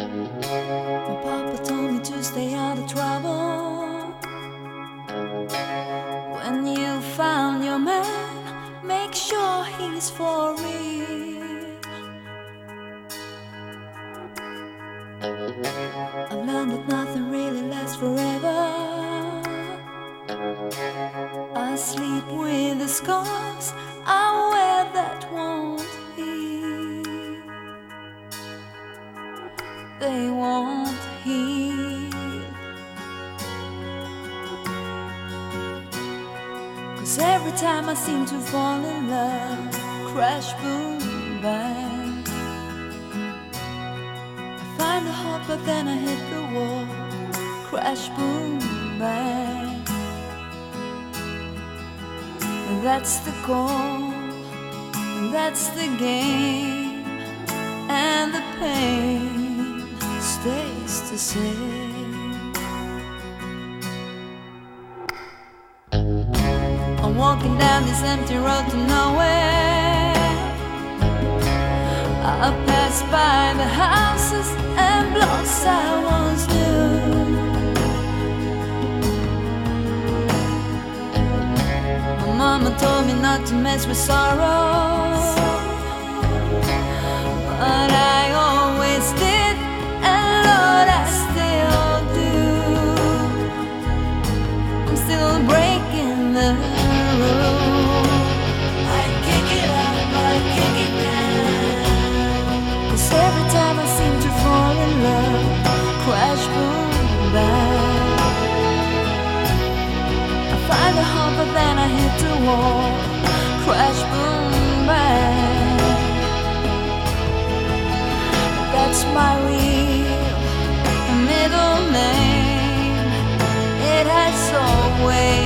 My papa told me to stay out of trouble. When you found your man, make sure he's for real. I've learned that nothing really lasts forever. I sleep with the scars I wear that won't heal. They won't heal. 'Cause every time I seem to fall in love, crash, boom, bang, I find a hope but then I hit the wall. Crash, boom, bang. That's the goal, that's the game, and the pain stays the same. I'm walking down this empty road to nowhere. I pass by the houses and blocks I once knew. Mama told me not to mess with sorrow, but I always did, and Lord, I still do. I'm still breaking the rule. I kick it up, I kick it down. 'Cause every time I seem to fall in love, crash, boom, bang, find a hope but then I hit the wall. Crash, boom, bang. That's my real middle name. It has always